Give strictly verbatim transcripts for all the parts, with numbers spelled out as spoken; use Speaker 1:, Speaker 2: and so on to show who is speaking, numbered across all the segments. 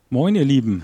Speaker 1: Moin, ihr Lieben.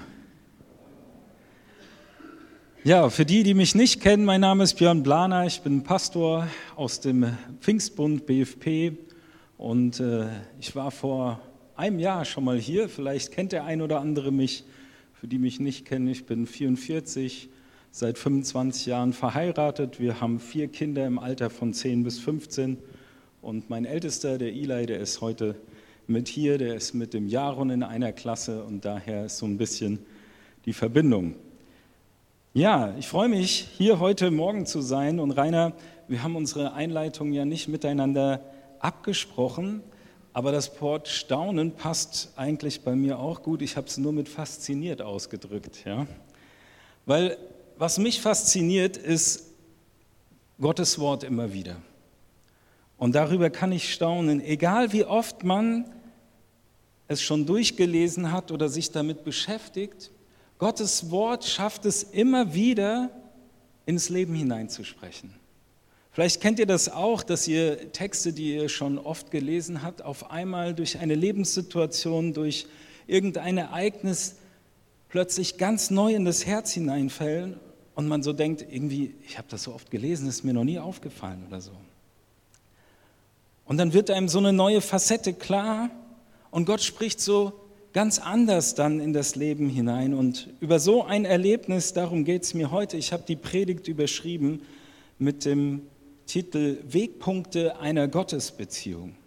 Speaker 1: Ja, für die, die mich nicht kennen, mein Name ist Björn Blaner, ich bin Pastor aus dem Pfingstbund B F P und äh, ich war vor einem Jahr schon mal hier, vielleicht kennt der ein oder andere mich, für die mich nicht kennen, ich bin vierundvierzig, seit fünfundzwanzig Jahren verheiratet, wir haben vier Kinder im Alter von zehn bis fünfzehn und mein Ältester, der Eli, der ist heute mit hier, der ist mit dem Jaron in einer Klasse und daher ist so ein bisschen die Verbindung. Ja, ich freue mich, hier heute Morgen zu sein und Rainer, wir haben unsere Einleitung ja nicht miteinander abgesprochen, aber das Wort Staunen passt eigentlich bei mir auch gut, ich habe es nur mit fasziniert ausgedrückt, ja? Weil was mich fasziniert, ist Gottes Wort immer wieder. Und darüber kann ich staunen, egal wie oft man es schon durchgelesen hat oder sich damit beschäftigt, Gottes Wort schafft es immer wieder, ins Leben hineinzusprechen. Vielleicht kennt ihr das auch, dass ihr Texte, die ihr schon oft gelesen habt, auf einmal durch eine Lebenssituation, durch irgendein Ereignis plötzlich ganz neu in das Herz hineinfallen und man so denkt, irgendwie, ich habe das so oft gelesen, ist mir noch nie aufgefallen oder so. Und dann wird einem so eine neue Facette klar und Gott spricht so ganz anders dann in das Leben hinein. Und über so ein Erlebnis, darum geht es mir heute. Ich habe die Predigt überschrieben mit dem Titel Wegpunkte einer Gottesbeziehung.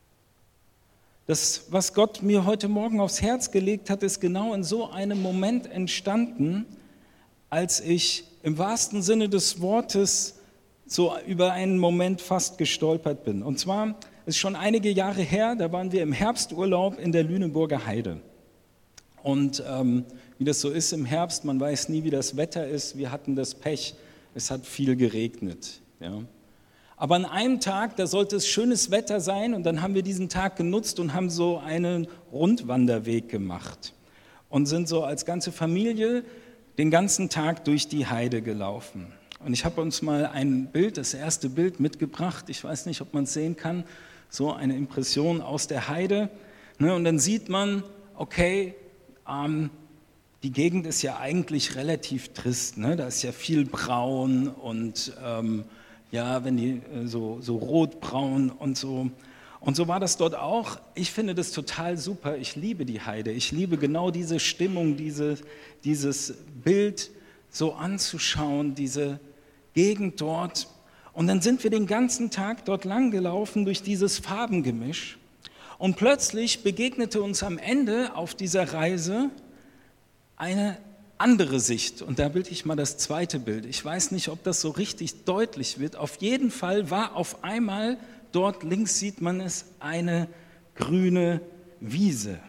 Speaker 1: Das, was Gott mir heute Morgen aufs Herz gelegt hat, ist genau in so einem Moment entstanden, als ich im wahrsten Sinne des Wortes so über einen Moment fast gestolpert bin. Und zwar ist schon einige Jahre her, da waren wir im Herbsturlaub in der Lüneburger Heide. Und ähm, wie das so ist im Herbst, man weiß nie, wie das Wetter ist. Wir hatten das Pech, es hat viel geregnet. Ja. Aber an einem Tag, da sollte es schönes Wetter sein und dann haben wir diesen Tag genutzt und haben so einen Rundwanderweg gemacht und sind so als ganze Familie den ganzen Tag durch die Heide gelaufen. Und ich habe uns mal ein Bild, das erste Bild mitgebracht, ich weiß nicht, ob man es sehen kann, so eine Impression aus der Heide. Und dann sieht man, okay, ähm, die Gegend ist ja eigentlich relativ trist, ne? Da ist ja viel braun und ähm, ja, wenn die äh, so, so rotbraun und so. Und so war das dort auch. Ich finde das total super, ich liebe die Heide, ich liebe genau diese Stimmung, diese, dieses Bild so anzuschauen, diese Gegend dort. Und dann sind wir den ganzen Tag dort lang gelaufen durch dieses Farbengemisch. Und plötzlich begegnete uns am Ende auf dieser Reise eine andere Sicht. Und da bilde ich mal das zweite Bild. Ich weiß nicht, ob das so richtig deutlich wird. Auf jeden Fall war auf einmal, dort links sieht man es, eine grüne Wiese.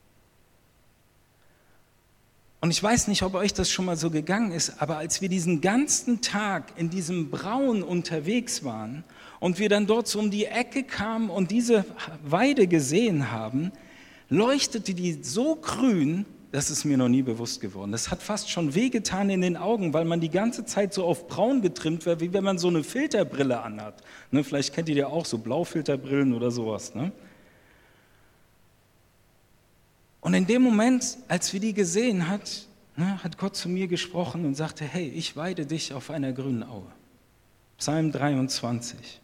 Speaker 1: Und ich weiß nicht, ob euch das schon mal so gegangen ist, aber als wir diesen ganzen Tag in diesem Braun unterwegs waren und wir dann dort so um die Ecke kamen und diese Weide gesehen haben, leuchtete die so grün, das ist mir noch nie bewusst geworden. Das hat fast schon wehgetan in den Augen, weil man die ganze Zeit so auf braun getrimmt war, wie wenn man so eine Filterbrille anhat. Ne, vielleicht kennt ihr ja auch so Blaufilterbrillen oder sowas, ne? Und in dem Moment, als wir die gesehen hat, ne, hat Gott zu mir gesprochen und sagte, hey, ich weide dich auf einer grünen Aue. Psalm dreiundzwanzig.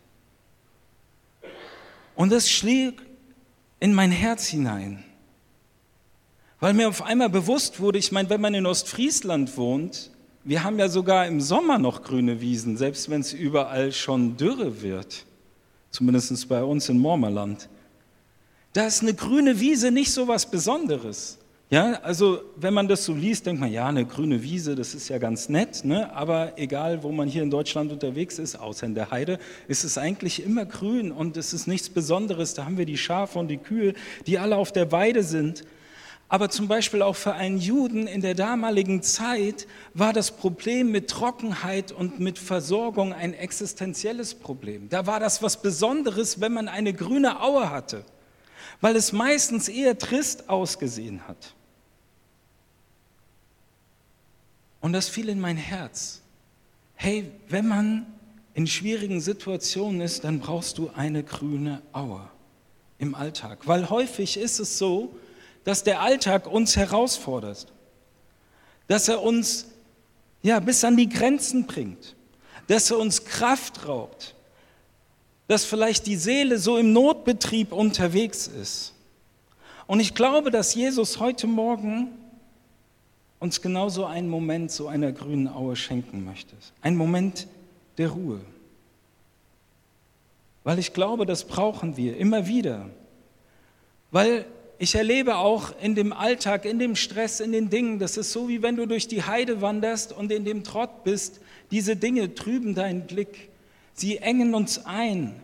Speaker 1: Und das schlägt in mein Herz hinein, weil mir auf einmal bewusst wurde, ich meine, wenn man in Ostfriesland wohnt, wir haben ja sogar im Sommer noch grüne Wiesen, selbst wenn es überall schon Dürre wird, zumindest bei uns in Mormerland. Da ist eine grüne Wiese nicht so was Besonderes. Ja, also wenn man das so liest, denkt man, ja, eine grüne Wiese, das ist ja ganz nett, ne? Aber egal, wo man hier in Deutschland unterwegs ist, außer in der Heide, ist es eigentlich immer grün und es ist nichts Besonderes. Da haben wir die Schafe und die Kühe, die alle auf der Weide sind. Aber zum Beispiel auch für einen Juden in der damaligen Zeit war das Problem mit Trockenheit und mit Versorgung ein existenzielles Problem. Da war das was Besonderes, wenn man eine grüne Aue hatte, weil es meistens eher trist ausgesehen hat. Und das fiel in mein Herz. Hey, wenn man in schwierigen Situationen ist, dann brauchst du eine grüne Aue im Alltag. Weil häufig ist es so, dass der Alltag uns herausfordert, dass er uns ja, bis an die Grenzen bringt, dass er uns Kraft raubt, dass vielleicht die Seele so im Notbetrieb unterwegs ist. Und ich glaube, dass Jesus heute Morgen uns genauso einen Moment so einer grünen Aue schenken möchte. Ein Moment der Ruhe. Weil ich glaube, das brauchen wir immer wieder. Weil ich erlebe auch in dem Alltag, in dem Stress, in den Dingen, das ist so, wie wenn du durch die Heide wanderst und in dem Trott bist. Diese Dinge trüben deinen Blick. Sie engen uns ein,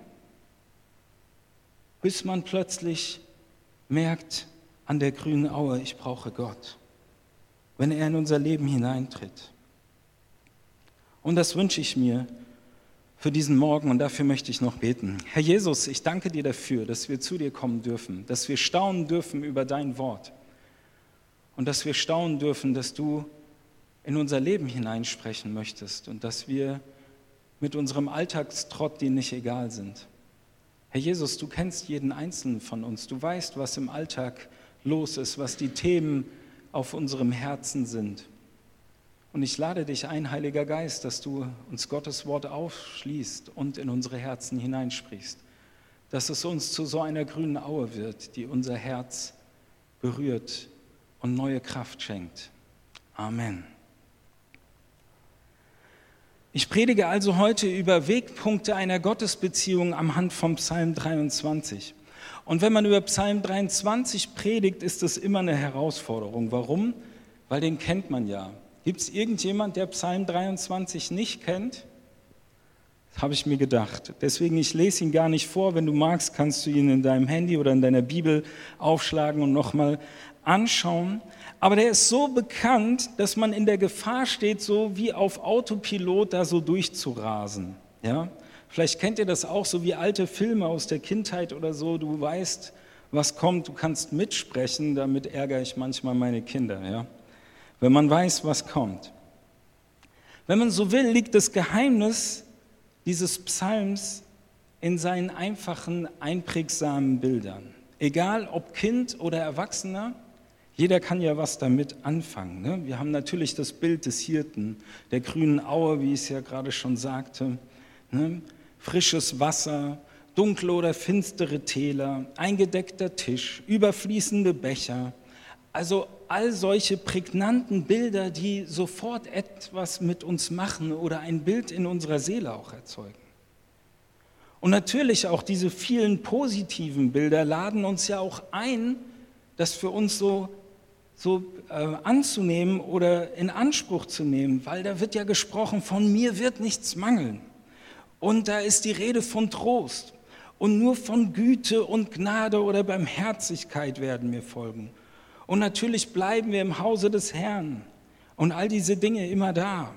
Speaker 1: bis man plötzlich merkt an der grünen Aue, ich brauche Gott, wenn er in unser Leben hineintritt. Und das wünsche ich mir für diesen Morgen und dafür möchte ich noch beten. Herr Jesus, ich danke dir dafür, dass wir zu dir kommen dürfen, dass wir staunen dürfen über dein Wort und dass wir staunen dürfen, dass du in unser Leben hineinsprechen möchtest und dass wir mit unserem Alltagstrott dir nicht egal sind. Herr Jesus, du kennst jeden Einzelnen von uns, du weißt, was im Alltag los ist, was die Themen auf unserem Herzen sind. Und ich lade dich ein, Heiliger Geist, dass du uns Gottes Wort aufschließt und in unsere Herzen hineinsprichst, dass es uns zu so einer grünen Aue wird, die unser Herz berührt und neue Kraft schenkt. Amen. Ich predige also heute über Wegpunkte einer Gottesbeziehung am Hand vom Psalm dreiundzwanzig. Und wenn man über Psalm dreiundzwanzig predigt, ist das immer eine Herausforderung. Warum? Weil den kennt man ja. Gibt es irgendjemand, der Psalm dreiundzwanzig nicht kennt? Das habe ich mir gedacht. Deswegen, ich lese ihn gar nicht vor. Wenn du magst, kannst du ihn in deinem Handy oder in deiner Bibel aufschlagen und nochmal anschauen. Aber der ist so bekannt, dass man in der Gefahr steht, so wie auf Autopilot da so durchzurasen. Ja? Vielleicht kennt ihr das auch, so wie alte Filme aus der Kindheit oder so. Du weißt, was kommt, du kannst mitsprechen. Damit ärgere ich manchmal meine Kinder, ja? Wenn man weiß, was kommt. Wenn man so will, liegt das Geheimnis dieses Psalms in seinen einfachen, einprägsamen Bildern. Egal ob Kind oder Erwachsener, jeder kann ja was damit anfangen. Ne? Wir haben natürlich das Bild des Hirten, der grünen Aue, wie ich es ja gerade schon sagte. Ne? Frisches Wasser, dunkle oder finstere Täler, eingedeckter Tisch, überfließende Becher. Also all solche prägnanten Bilder, die sofort etwas mit uns machen oder ein Bild in unserer Seele auch erzeugen. Und natürlich auch diese vielen positiven Bilder laden uns ja auch ein, das für uns so, so äh, anzunehmen oder in Anspruch zu nehmen, weil da wird ja gesprochen, von mir wird nichts mangeln. Und da ist die Rede von Trost und nur von Güte und Gnade oder Barmherzigkeit werden mir folgen. Und natürlich bleiben wir im Hause des Herrn und all diese Dinge immer da.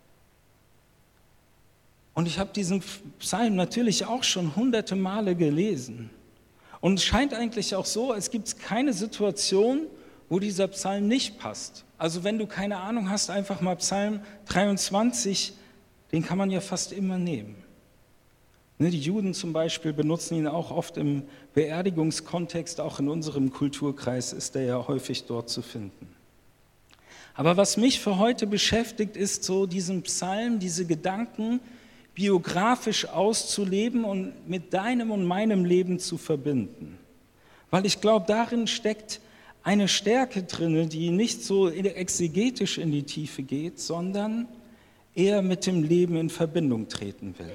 Speaker 1: Und ich habe diesen Psalm natürlich auch schon hunderte Male gelesen. Und es scheint eigentlich auch so, es gibt keine Situation, wo dieser Psalm nicht passt. Also wenn du keine Ahnung hast, einfach mal Psalm dreiundzwanzig, den kann man ja fast immer nehmen. Die Juden zum Beispiel benutzen ihn auch oft im Beerdigungskontext, auch in unserem Kulturkreis ist er ja häufig dort zu finden. Aber was mich für heute beschäftigt, ist so diesen Psalm, diese Gedanken biografisch auszuleben und mit deinem und meinem Leben zu verbinden. Weil ich glaube, darin steckt eine Stärke drin, die nicht so exegetisch in die Tiefe geht, sondern eher mit dem Leben in Verbindung treten will.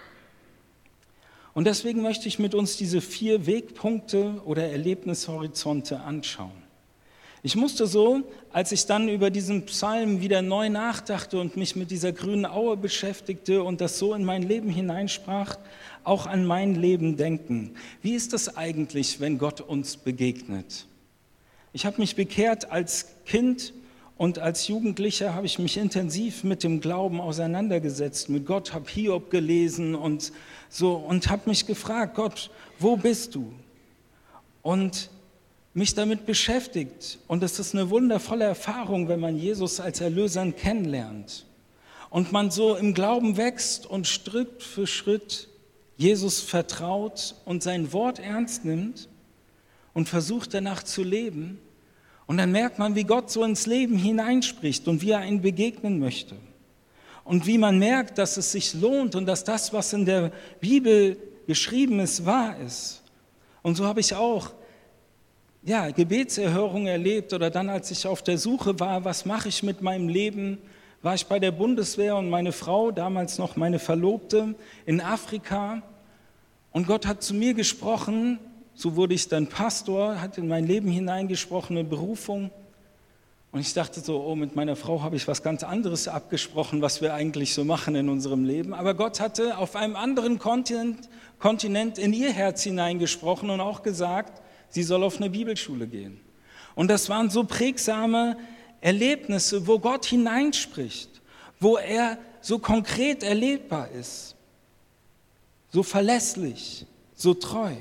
Speaker 1: Und deswegen möchte ich mit uns diese vier Wegpunkte oder Erlebnishorizonte anschauen. Ich musste so, als ich dann über diesen Psalm wieder neu nachdachte und mich mit dieser grünen Aue beschäftigte und das so in mein Leben hineinsprach, auch an mein Leben denken. Wie ist das eigentlich, wenn Gott uns begegnet? Ich habe mich bekehrt als Kind und als Jugendlicher habe ich mich intensiv mit dem Glauben auseinandergesetzt, mit Gott, habe Hiob gelesen und so und habe mich gefragt, Gott, wo bist du? Und mich damit beschäftigt. Und es ist eine wundervolle Erfahrung, wenn man Jesus als Erlöser kennenlernt und man so im Glauben wächst und Schritt für Schritt Jesus vertraut und sein Wort ernst nimmt und versucht danach zu leben, Und dann merkt man, wie Gott so ins Leben hineinspricht und wie er einen begegnen möchte. Und wie man merkt, dass es sich lohnt und dass das, was in der Bibel geschrieben ist, wahr ist. Und so habe ich auch ja, Gebetserhörungen erlebt oder dann, als ich auf der Suche war, was mache ich mit meinem Leben, war ich bei der Bundeswehr und meine Frau, damals noch meine Verlobte, in Afrika. Und Gott hat zu mir gesprochen, so wurde ich dann Pastor, hat in mein Leben hineingesprochen, eine Berufung. Und ich dachte so, oh, mit meiner Frau habe ich was ganz anderes abgesprochen, was wir eigentlich so machen in unserem Leben. Aber Gott hatte auf einem anderen Kontinent, Kontinent in ihr Herz hineingesprochen und auch gesagt, sie soll auf eine Bibelschule gehen. Und das waren so prägsame Erlebnisse, wo Gott hineinspricht, wo er so konkret erlebbar ist, so verlässlich, so treu.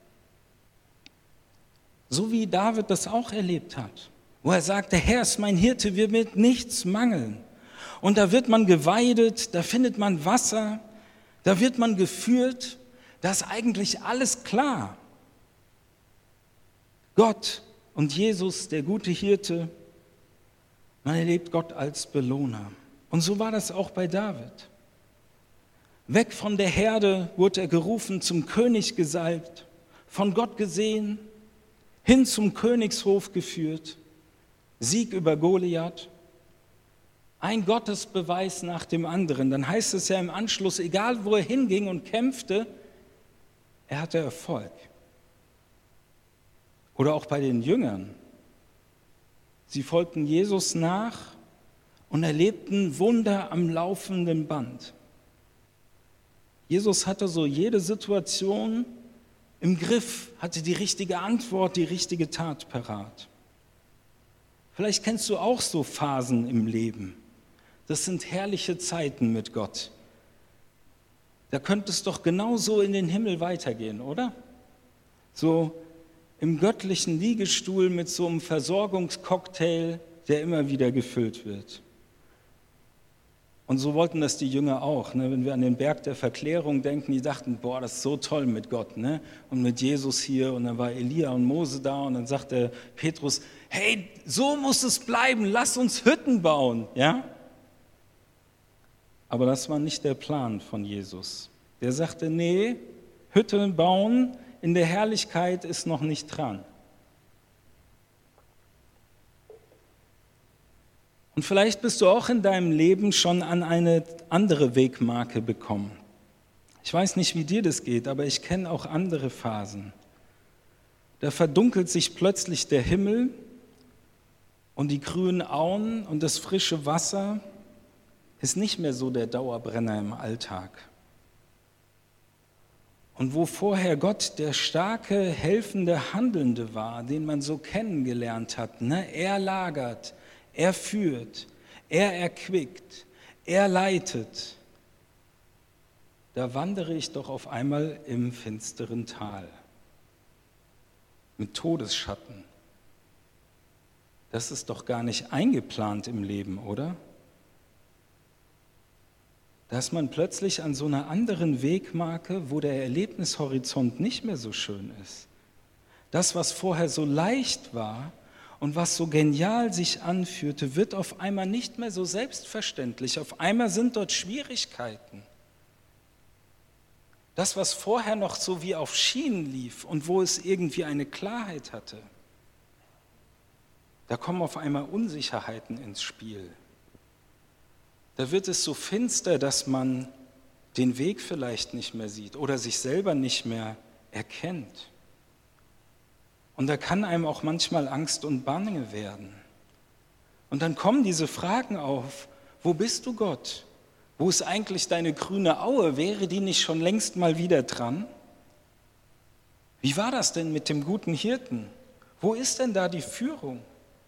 Speaker 1: So wie David das auch erlebt hat, wo er sagt, der Herr ist mein Hirte, mir wird nichts mangeln. Und da wird man geweidet, da findet man Wasser, da wird man geführt, da ist eigentlich alles klar. Gott und Jesus, der gute Hirte, man erlebt Gott als Belohner. Und so war das auch bei David. Weg von der Herde wurde er gerufen, zum König gesalbt, von Gott gesehen, hin zum Königshof geführt, Sieg über Goliath, ein Gottesbeweis nach dem anderen. Dann heißt es ja im Anschluss, egal wo er hinging und kämpfte, er hatte Erfolg. Oder auch bei den Jüngern. Sie folgten Jesus nach und erlebten Wunder am laufenden Band. Jesus hatte so jede Situation im Griff, hatte die richtige Antwort, die richtige Tat parat. Vielleicht kennst du auch so Phasen im Leben. Das sind herrliche Zeiten mit Gott. Da könnte es doch genauso in den Himmel weitergehen, oder? So im göttlichen Liegestuhl mit so einem Versorgungscocktail, der immer wieder gefüllt wird. Und so wollten das die Jünger auch. Ne? Wenn wir an den Berg der Verklärung denken, die dachten, boah, das ist so toll mit Gott, ne? Und mit Jesus hier. Und dann war Elia und Mose da und dann sagte Petrus, hey, so muss es bleiben, lass uns Hütten bauen. Ja? Aber das war nicht der Plan von Jesus. Der sagte, nee, Hütten bauen in der Herrlichkeit ist noch nicht dran. Und vielleicht bist du auch in deinem Leben schon an eine andere Wegmarke gekommen. Ich weiß nicht, wie dir das geht, aber ich kenne auch andere Phasen. Da verdunkelt sich plötzlich der Himmel und die grünen Auen und das frische Wasser ist nicht mehr so der Dauerbrenner im Alltag. Und wo vorher Gott der starke, helfende, Handelnde war, den man so kennengelernt hat, ne? Er lagert, er führt, er erquickt, er leitet. Da wandere ich doch auf einmal im finsteren Tal mit Todesschatten. Das ist doch gar nicht eingeplant im Leben, oder? Da ist man plötzlich an so einer anderen Wegmarke, wo der Erlebnishorizont nicht mehr so schön ist. Das, was vorher so leicht war, und was so genial sich anfühlte, wird auf einmal nicht mehr so selbstverständlich. Auf einmal sind dort Schwierigkeiten. Das, was vorher noch so wie auf Schienen lief und wo es irgendwie eine Klarheit hatte, da kommen auf einmal Unsicherheiten ins Spiel. Da wird es so finster, dass man den Weg vielleicht nicht mehr sieht oder sich selber nicht mehr erkennt. Und da kann einem auch manchmal Angst und Bange werden. Und dann kommen diese Fragen auf, wo bist du, Gott? Wo ist eigentlich deine grüne Aue? Wäre die nicht schon längst mal wieder dran? Wie war das denn mit dem guten Hirten? Wo ist denn da die Führung?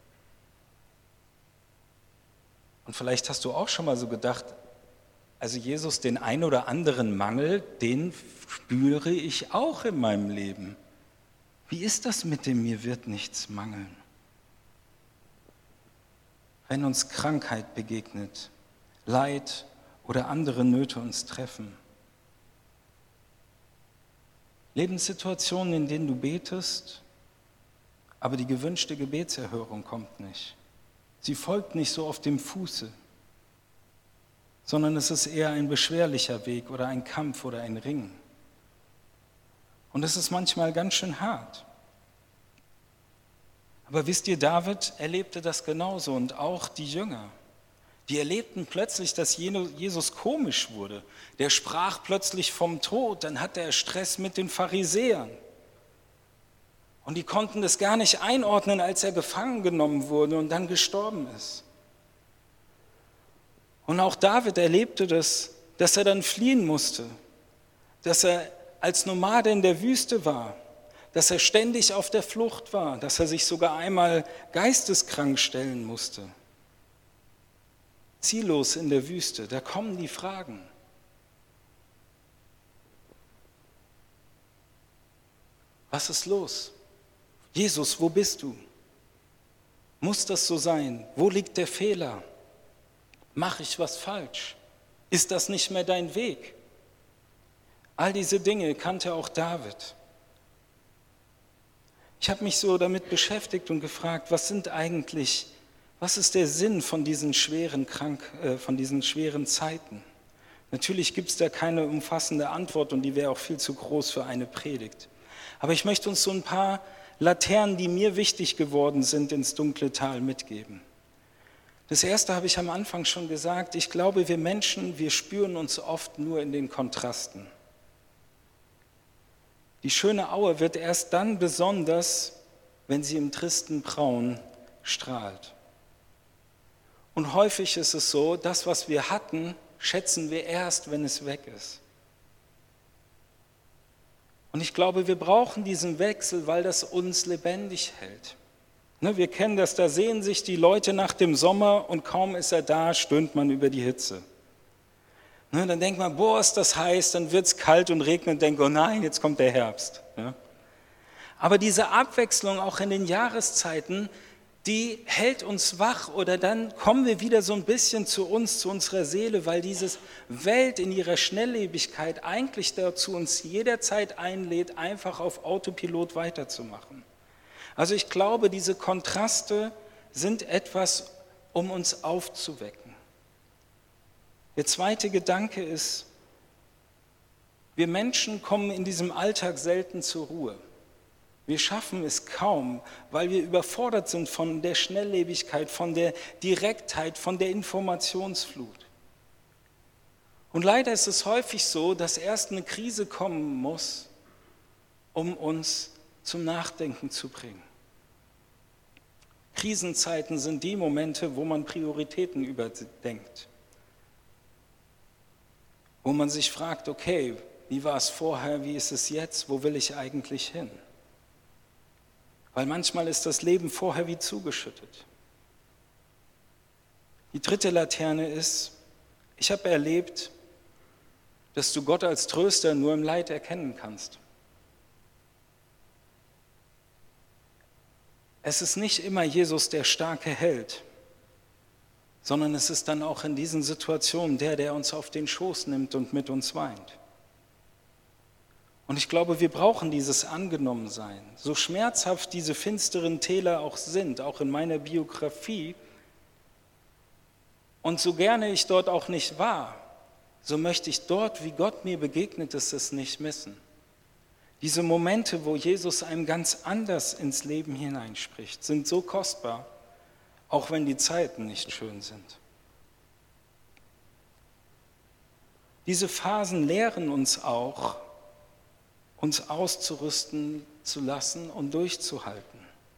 Speaker 1: Und vielleicht hast du auch schon mal so gedacht, also Jesus, den ein oder anderen Mangel, den spüre ich auch in meinem Leben. Wie ist das mit dem mir wird nichts mangeln? Wenn uns Krankheit begegnet, Leid oder andere Nöte uns treffen. Lebenssituationen, in denen du betest, aber die gewünschte Gebetserhörung kommt nicht. Sie folgt nicht so auf dem Fuße, sondern es ist eher ein beschwerlicher Weg oder ein Kampf oder ein Ringen. Und es ist manchmal ganz schön hart. Aber wisst ihr, David erlebte das genauso und auch die Jünger. Die erlebten plötzlich, dass Jesus komisch wurde. Der sprach plötzlich vom Tod, dann hatte er Stress mit den Pharisäern. Und die konnten das gar nicht einordnen, als er gefangen genommen wurde und dann gestorben ist. Und auch David erlebte das, dass er dann fliehen musste, dass er als Nomade in der Wüste war, dass er ständig auf der Flucht war, dass er sich sogar einmal geisteskrank stellen musste. Ziellos in der Wüste, da kommen die Fragen. Was ist los? Jesus, wo bist du? Muss das so sein? Wo liegt der Fehler? Mache ich was falsch? Ist das nicht mehr dein Weg? All diese Dinge kannte auch David. Ich habe mich so damit beschäftigt und gefragt, was sind eigentlich, was ist der Sinn von diesen schweren, Krank, äh, von diesen schweren Zeiten? Natürlich gibt es da keine umfassende Antwort und die wäre auch viel zu groß für eine Predigt. Aber ich möchte uns so ein paar Laternen, die mir wichtig geworden sind, ins dunkle Tal mitgeben. Das erste habe ich am Anfang schon gesagt, ich glaube, wir Menschen, wir spüren uns oft nur in den Kontrasten. Die schöne Aue wird erst dann besonders, wenn sie im tristen Braun strahlt. Und häufig ist es so, das, was wir hatten, schätzen wir erst, wenn es weg ist. Und ich glaube, wir brauchen diesen Wechsel, weil das uns lebendig hält. Ne, wir kennen das, da sehen sich die Leute nach dem Sommer und kaum ist er da, stöhnt man über die Hitze. Ne, dann denkt man, boah, ist das heiß, dann wird es kalt und regnet und denkt, oh nein, jetzt kommt der Herbst. Ja. Aber diese Abwechslung auch in den Jahreszeiten, die hält uns wach oder dann kommen wir wieder so ein bisschen zu uns, zu unserer Seele, weil diese Welt in ihrer Schnelllebigkeit eigentlich dazu uns jederzeit einlädt, einfach auf Autopilot weiterzumachen. Also ich glaube, diese Kontraste sind etwas, um uns aufzuwecken. Der zweite Gedanke ist, wir Menschen kommen in diesem Alltag selten zur Ruhe. Wir schaffen es kaum, weil wir überfordert sind von der Schnelllebigkeit, von der Direktheit, von der Informationsflut. Und leider ist es häufig so, dass erst eine Krise kommen muss, um uns zum Nachdenken zu bringen. Krisenzeiten sind die Momente, wo man Prioritäten überdenkt. Wo man sich fragt, okay, wie war es vorher, wie ist es jetzt, wo will ich eigentlich hin? Weil manchmal ist das Leben vorher wie zugeschüttet. Die dritte Laterne ist, ich habe erlebt, dass du Gott als Tröster nur im Leid erkennen kannst. Es ist nicht immer Jesus der starke Held, sondern es ist dann auch in diesen Situationen der, der uns auf den Schoß nimmt und mit uns weint. Und ich glaube, wir brauchen dieses Angenommensein. So schmerzhaft diese finsteren Täler auch sind, auch in meiner Biografie, und so gerne ich dort auch nicht war, so möchte ich dort, wie Gott mir begegnet ist, es nicht missen. Diese Momente, wo Jesus einem ganz anders ins Leben hineinspricht, sind so kostbar, auch wenn die Zeiten nicht schön sind. Diese Phasen lehren uns auch, uns auszurüsten zu lassen und durchzuhalten.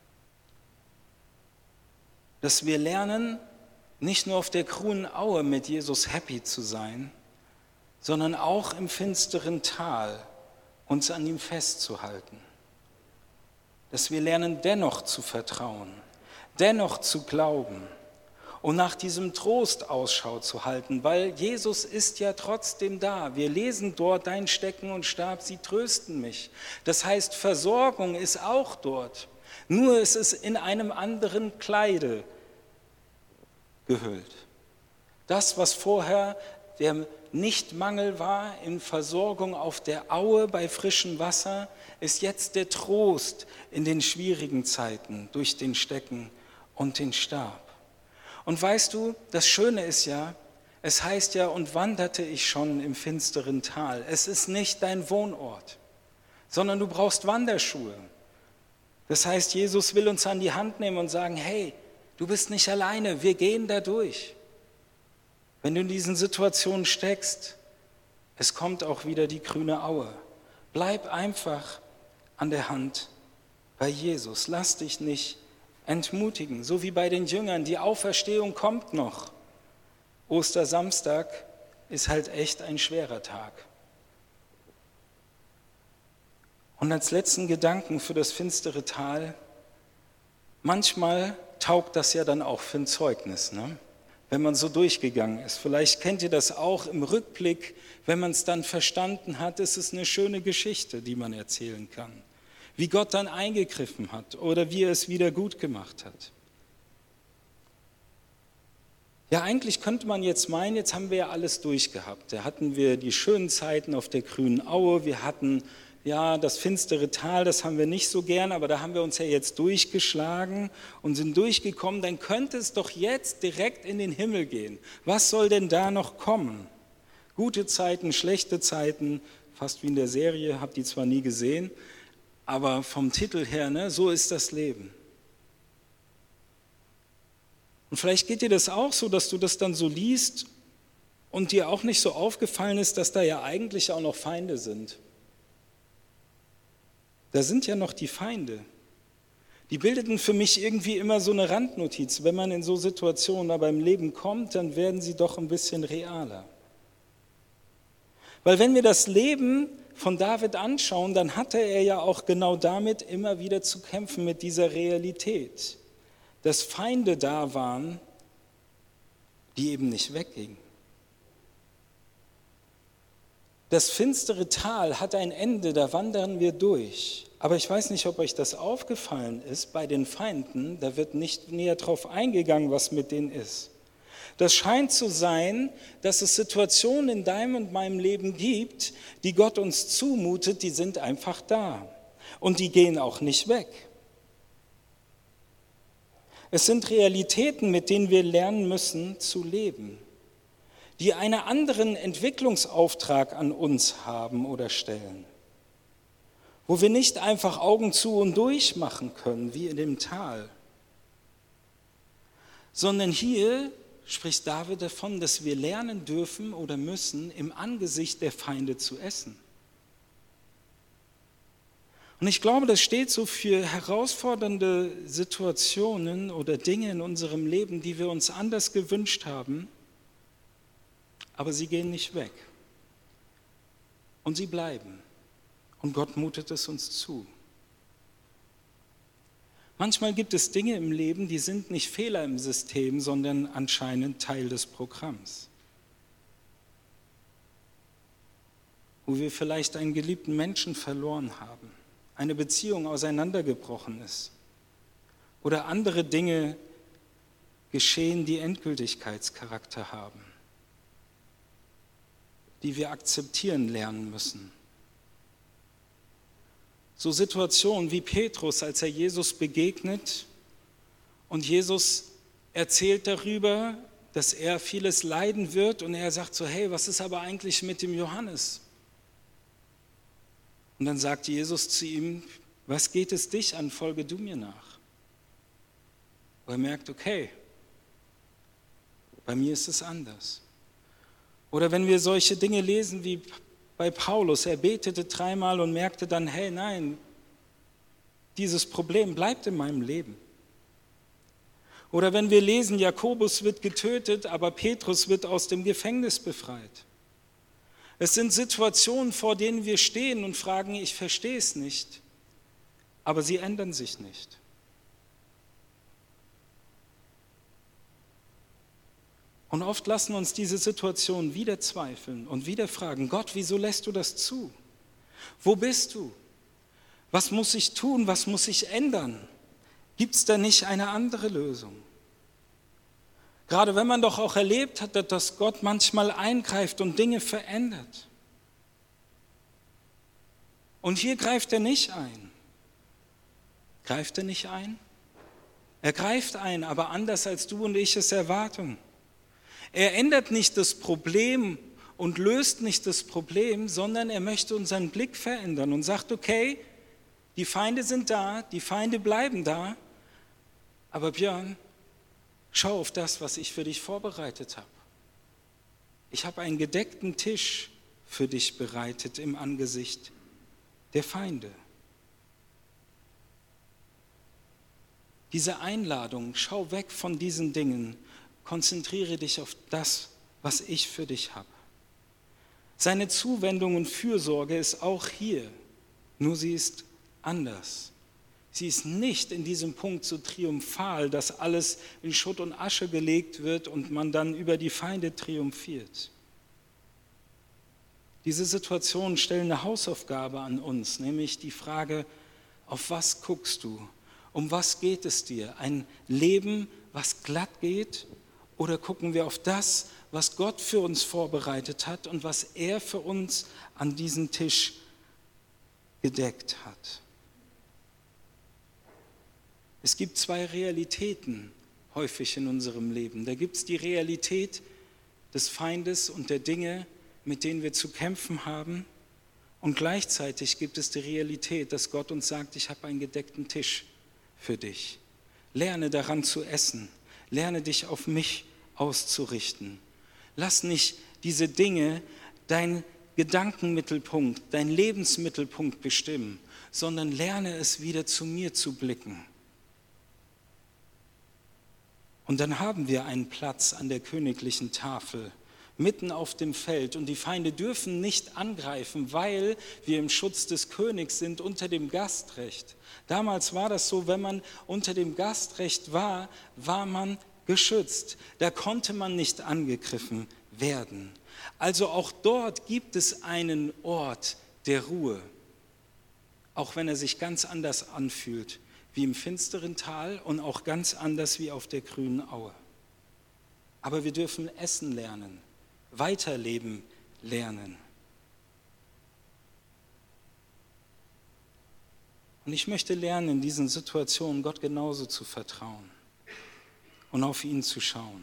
Speaker 1: Dass wir lernen, nicht nur auf der grünen Aue mit Jesus happy zu sein, sondern auch im finsteren Tal uns an ihm festzuhalten. Dass wir lernen, dennoch zu vertrauen, dennoch zu glauben und nach diesem Trost Ausschau zu halten, weil Jesus ist ja trotzdem da. Wir lesen dort, dein Stecken und Stab, sie trösten mich. Das heißt, Versorgung ist auch dort, nur es ist in einem anderen Kleide gehüllt. Das, was vorher der nicht Mangel war in Versorgung auf der Aue bei frischem Wasser, ist jetzt der Trost in den schwierigen Zeiten durch den Stecken und den Stab. Und weißt du, das Schöne ist ja, es heißt ja, und wanderte ich schon im finsteren Tal. Es ist nicht dein Wohnort, sondern du brauchst Wanderschuhe. Das heißt, Jesus will uns an die Hand nehmen und sagen, hey, du bist nicht alleine, wir gehen da durch. Wenn du in diesen Situationen steckst, es kommt auch wieder die grüne Aue. Bleib einfach an der Hand bei Jesus. Lass dich nicht entmutigen, so wie bei den Jüngern. Die Auferstehung kommt noch. Ostersamstag ist halt echt ein schwerer Tag. Und als letzten Gedanken für das finstere Tal, manchmal taugt das ja dann auch für ein Zeugnis, ne? Wenn man so durchgegangen ist. Vielleicht kennt ihr das auch im Rückblick, wenn man es dann verstanden hat, ist es eine schöne Geschichte, die man erzählen kann. Wie Gott dann eingegriffen hat oder wie er es wieder gut gemacht hat. Ja, eigentlich könnte man jetzt meinen, jetzt haben wir ja alles durchgehabt. Da hatten wir die schönen Zeiten auf der grünen Aue, wir hatten ja das finstere Tal, das haben wir nicht so gern, aber da haben wir uns ja jetzt durchgeschlagen und sind durchgekommen. Dann könnte es doch jetzt direkt in den Himmel gehen. Was soll denn da noch kommen? Gute Zeiten, schlechte Zeiten, fast wie in der Serie, habt ihr zwar nie gesehen, aber vom Titel her, ne, so ist das Leben. Und vielleicht geht dir das auch so, dass du das dann so liest und dir auch nicht so aufgefallen ist, dass da ja eigentlich auch noch Feinde sind. Da sind ja noch die Feinde. Die bildeten für mich irgendwie immer so eine Randnotiz. Wenn man in so Situationen aber im Leben kommt, dann werden sie doch ein bisschen realer. Weil wenn wir das Leben von David anschauen, dann hatte er ja auch genau damit immer wieder zu kämpfen, mit dieser Realität. Dass Feinde da waren, die eben nicht weggingen. Das finstere Tal hat ein Ende, da wandern wir durch. Aber ich weiß nicht, ob euch das aufgefallen ist, bei den Feinden, da wird nicht näher drauf eingegangen, was mit denen ist. Das scheint zu sein, dass es Situationen in deinem und meinem Leben gibt, die Gott uns zumutet, die sind einfach da. Und die gehen auch nicht weg. Es sind Realitäten, mit denen wir lernen müssen zu leben, die einen anderen Entwicklungsauftrag an uns haben oder stellen, wo wir nicht einfach Augen zu und durch machen können, wie in dem Tal, sondern hier spricht David davon, dass wir lernen dürfen oder müssen, im Angesicht der Feinde zu essen. Und ich glaube, das steht so für herausfordernde Situationen oder Dinge in unserem Leben, die wir uns anders gewünscht haben, aber sie gehen nicht weg. Und sie bleiben. Und Gott mutet es uns zu. Manchmal gibt es Dinge im Leben, die sind nicht Fehler im System, sondern anscheinend Teil des Programms. Wo wir vielleicht einen geliebten Menschen verloren haben, eine Beziehung auseinandergebrochen ist oder andere Dinge geschehen, die Endgültigkeitscharakter haben, die wir akzeptieren lernen müssen. So Situationen wie Petrus, als er Jesus begegnet und Jesus erzählt darüber, dass er vieles leiden wird und er sagt so, hey, was ist aber eigentlich mit dem Johannes? Und dann sagt Jesus zu ihm, was geht es dich an, folge du mir nach? Und er merkt, okay, bei mir ist es anders. Oder wenn wir solche Dinge lesen wie bei Paulus, er betete dreimal und merkte dann, hey, nein, dieses Problem bleibt in meinem Leben. Oder wenn wir lesen, Jakobus wird getötet, aber Petrus wird aus dem Gefängnis befreit. Es sind Situationen, vor denen wir stehen und fragen, ich verstehe es nicht, aber sie ändern sich nicht. Und oft lassen uns diese Situationen wieder zweifeln und wieder fragen, Gott, wieso lässt du das zu? Wo bist du? Was muss ich tun? Was muss ich ändern? Gibt es da nicht eine andere Lösung? Gerade wenn man doch auch erlebt hat, dass Gott manchmal eingreift und Dinge verändert. Und hier greift er nicht ein. Greift er nicht ein? Er greift ein, aber anders als du und ich es erwarten. Er ändert nicht das Problem und löst nicht das Problem, sondern er möchte unseren Blick verändern und sagt, okay, die Feinde sind da, die Feinde bleiben da, aber Björn, schau auf das, was ich für dich vorbereitet habe. Ich habe einen gedeckten Tisch für dich bereitet im Angesicht der Feinde. Diese Einladung, schau weg von diesen Dingen, konzentriere dich auf das, was ich für dich habe. Seine Zuwendung und Fürsorge ist auch hier, nur sie ist anders. Sie ist nicht in diesem Punkt so triumphal, dass alles in Schutt und Asche gelegt wird und man dann über die Feinde triumphiert. Diese Situationen stellen eine Hausaufgabe an uns, nämlich die Frage, auf was guckst du? Um was geht es dir? Ein Leben, was glatt geht? Oder gucken wir auf das, was Gott für uns vorbereitet hat und was er für uns an diesen Tisch gedeckt hat? Es gibt zwei Realitäten häufig in unserem Leben. Da gibt es die Realität des Feindes und der Dinge, mit denen wir zu kämpfen haben. Und gleichzeitig gibt es die Realität, dass Gott uns sagt, ich habe einen gedeckten Tisch für dich. Lerne daran zu essen. Lerne dich auf mich auszurichten. Lass nicht diese Dinge dein Gedankenmittelpunkt, dein Lebensmittelpunkt bestimmen, sondern lerne es wieder zu mir zu blicken. Und dann haben wir einen Platz an der königlichen Tafel, mitten auf dem Feld. Und die Feinde dürfen nicht angreifen, weil wir im Schutz des Königs sind, unter dem Gastrecht. Damals war das so, wenn man unter dem Gastrecht war, war man geschützt. Da konnte man nicht angegriffen werden. Also auch dort gibt es einen Ort der Ruhe, auch wenn er sich ganz anders anfühlt, wie im finsteren Tal und auch ganz anders wie auf der grünen Aue. Aber wir dürfen essen lernen, weiterleben lernen. Und ich möchte lernen, in diesen Situationen Gott genauso zu vertrauen und auf ihn zu schauen.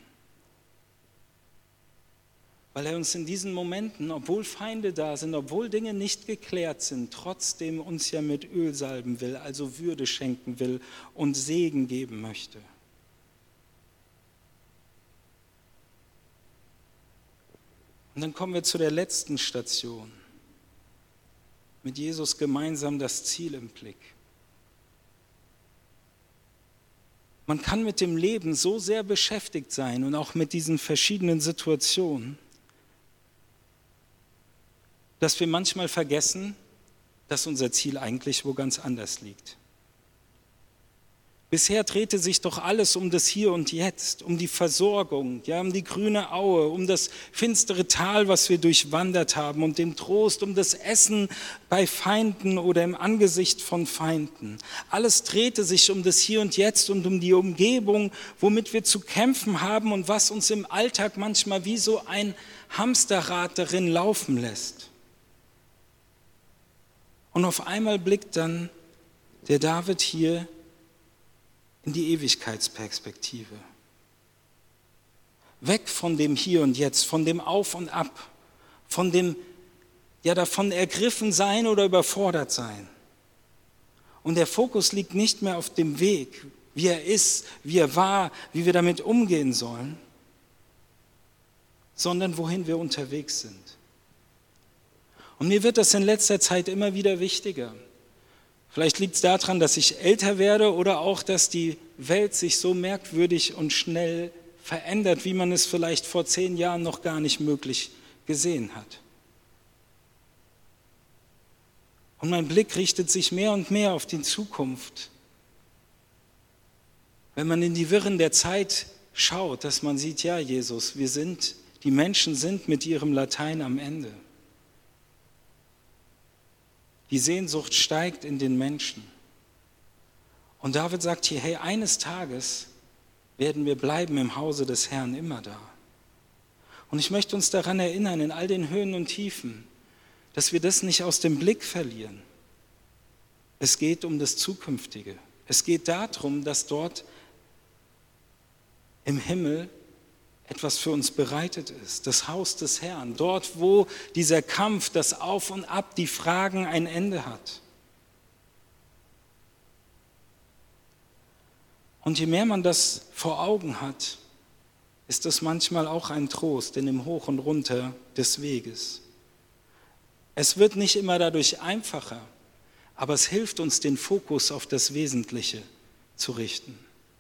Speaker 1: Weil er uns in diesen Momenten, obwohl Feinde da sind, obwohl Dinge nicht geklärt sind, trotzdem uns ja mit Öl salben will, also Würde schenken will und Segen geben möchte. Und dann kommen wir zu der letzten Station. Mit Jesus gemeinsam das Ziel im Blick. Man kann mit dem Leben so sehr beschäftigt sein und auch mit diesen verschiedenen Situationen, dass wir manchmal vergessen, dass unser Ziel eigentlich wo ganz anders liegt. Bisher drehte sich doch alles um das Hier und Jetzt, um die Versorgung, ja, um die grüne Aue, um das finstere Tal, was wir durchwandert haben und den Trost, um das Essen bei Feinden oder im Angesicht von Feinden. Alles drehte sich um das Hier und Jetzt und um die Umgebung, womit wir zu kämpfen haben und was uns im Alltag manchmal wie so ein Hamsterrad darin laufen lässt. Und auf einmal blickt dann der David hier in die Ewigkeitsperspektive. Weg von dem Hier und Jetzt, von dem Auf und Ab, von dem ja davon ergriffen sein oder überfordert sein. Und der Fokus liegt nicht mehr auf dem Weg, wie er ist, wie er war, wie wir damit umgehen sollen, sondern wohin wir unterwegs sind. Und mir wird das in letzter Zeit immer wieder wichtiger. Vielleicht liegt es daran, dass ich älter werde oder auch, dass die Welt sich so merkwürdig und schnell verändert, wie man es vielleicht vor zehn Jahren noch gar nicht möglich gesehen hat. Und mein Blick richtet sich mehr und mehr auf die Zukunft. Wenn man in die Wirren der Zeit schaut, dass man sieht, ja Jesus, wir sind, die Menschen sind mit ihrem Latein am Ende. Die Sehnsucht steigt in den Menschen. Und David sagt hier, hey, eines Tages werden wir bleiben im Hause des Herrn immer da. Und ich möchte uns daran erinnern, in all den Höhen und Tiefen, dass wir das nicht aus dem Blick verlieren. Es geht um das Zukünftige. Es geht darum, dass dort im Himmel etwas für uns bereitet ist, das Haus des Herrn, dort, wo dieser Kampf, das Auf und Ab, die Fragen ein Ende hat. Und je mehr man das vor Augen hat, ist das manchmal auch ein Trost in dem Hoch und Runter des Weges. Es wird nicht immer dadurch einfacher, aber es hilft uns, den Fokus auf das Wesentliche zu richten.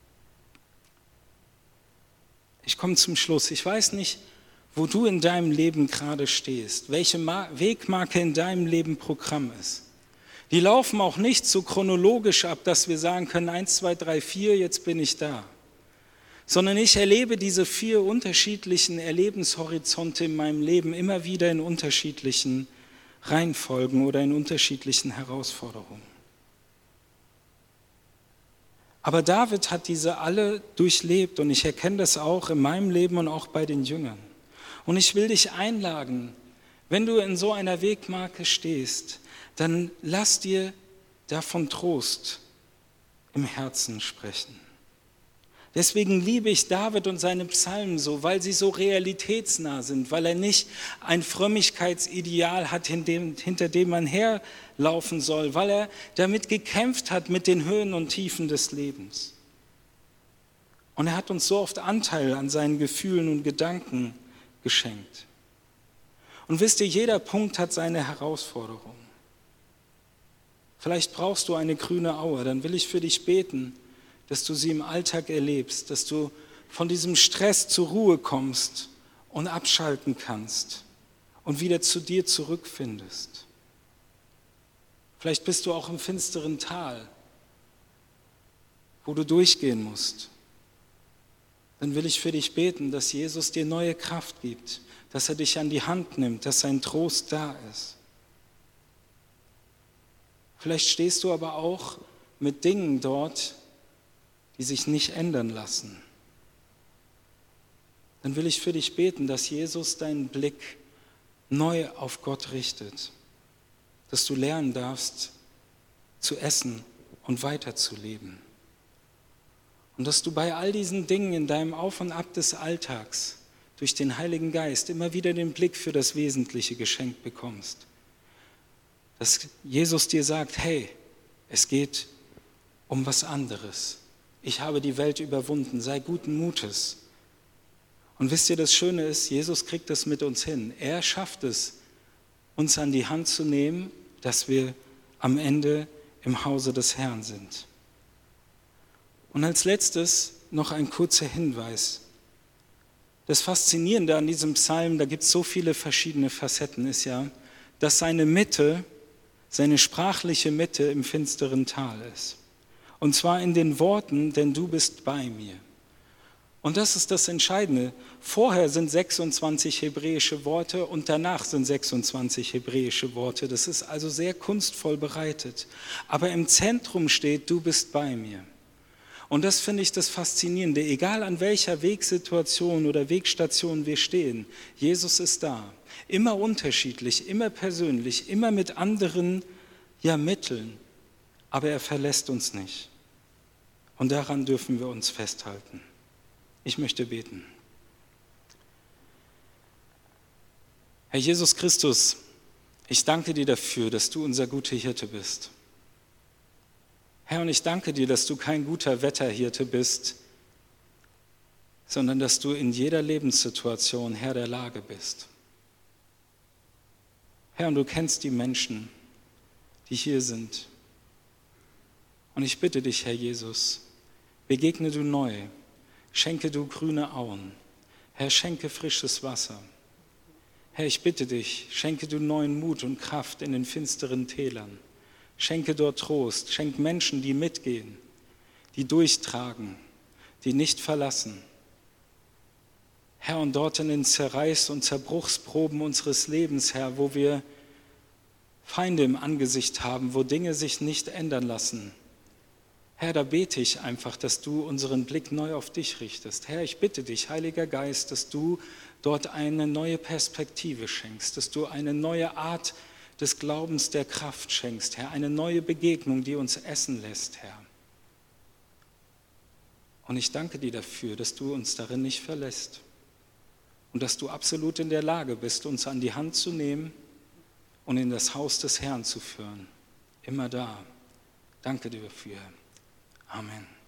Speaker 1: Ich komme zum Schluss. Ich weiß nicht, wo du in deinem Leben gerade stehst, welche Wegmarke in deinem Leben Programm ist. Die laufen auch nicht so chronologisch ab, dass wir sagen können, eins, zwei, drei, vier, jetzt bin ich da. Sondern ich erlebe diese vier unterschiedlichen Erlebenshorizonte in meinem Leben immer wieder in unterschiedlichen Reihenfolgen oder in unterschiedlichen Herausforderungen. Aber David hat diese alle durchlebt und ich erkenne das auch in meinem Leben und auch bei den Jüngern. Und ich will dich einladen, wenn du in so einer Wegmarke stehst, dann lass dir davon Trost im Herzen sprechen. Deswegen liebe ich David und seine Psalmen so, weil sie so realitätsnah sind, weil er nicht ein Frömmigkeitsideal hat, hinter dem man herlaufen soll, weil er damit gekämpft hat mit den Höhen und Tiefen des Lebens. Und er hat uns so oft Anteil an seinen Gefühlen und Gedanken geschenkt. Und wisst ihr, jeder Punkt hat seine Herausforderung. Vielleicht brauchst du eine grüne Aue, dann will ich für dich beten, dass du sie im Alltag erlebst, dass du von diesem Stress zur Ruhe kommst und abschalten kannst und wieder zu dir zurückfindest. Vielleicht bist du auch im finsteren Tal, wo du durchgehen musst. Dann will ich für dich beten, dass Jesus dir neue Kraft gibt, dass er dich an die Hand nimmt, dass sein Trost da ist. Vielleicht stehst du aber auch mit Dingen dort, die sich nicht ändern lassen. Dann will ich für dich beten, dass Jesus deinen Blick neu auf Gott richtet, dass du lernen darfst, zu essen und weiterzuleben. Und dass du bei all diesen Dingen in deinem Auf und Ab des Alltags durch den Heiligen Geist immer wieder den Blick für das Wesentliche geschenkt bekommst. Dass Jesus dir sagt, hey, es geht um was anderes. Ich habe die Welt überwunden, sei guten Mutes. Und wisst ihr, das Schöne ist, Jesus kriegt das mit uns hin. Er schafft es, uns an die Hand zu nehmen, dass wir am Ende im Hause des Herrn sind. Und als letztes noch ein kurzer Hinweis. Das Faszinierende an diesem Psalm, da gibt es so viele verschiedene Facetten, ist ja, dass seine Mitte, seine sprachliche Mitte im finsteren Tal ist. Und zwar in den Worten, denn du bist bei mir. Und das ist das Entscheidende. Vorher sind sechsundzwanzig hebräische Worte und danach sind sechsundzwanzig hebräische Worte. Das ist also sehr kunstvoll bereitet. Aber im Zentrum steht, du bist bei mir. Und das finde ich das Faszinierende. Egal an welcher Wegsituation oder Wegstation wir stehen, Jesus ist da. Immer unterschiedlich, immer persönlich, immer mit anderen ja, Mitteln. Aber er verlässt uns nicht. Und daran dürfen wir uns festhalten. Ich möchte beten. Herr Jesus Christus, ich danke dir dafür, dass du unser guter Hirte bist. Herr, und ich danke dir, dass du kein guter Wetterhirte bist, sondern dass du in jeder Lebenssituation Herr der Lage bist. Herr, und du kennst die Menschen, die hier sind. Und ich bitte dich, Herr Jesus, begegne du neu, schenke du grüne Auen. Herr, schenke frisches Wasser. Herr, ich bitte dich, schenke du neuen Mut und Kraft in den finsteren Tälern. Schenke dort Trost, schenk Menschen, die mitgehen, die durchtragen, die nicht verlassen. Herr, und dort in den Zerreiß- und Zerbruchsproben unseres Lebens, Herr, wo wir Feinde im Angesicht haben, wo Dinge sich nicht ändern lassen. Herr, da bete ich einfach, dass du unseren Blick neu auf dich richtest. Herr, ich bitte dich, Heiliger Geist, dass du dort eine neue Perspektive schenkst, dass du eine neue Art des Glaubens der Kraft schenkst, Herr, eine neue Begegnung, die uns essen lässt, Herr. Und ich danke dir dafür, dass du uns darin nicht verlässt und dass du absolut in der Lage bist, uns an die Hand zu nehmen und in das Haus des Herrn zu führen. Immer da. Danke dir dafür. Amen.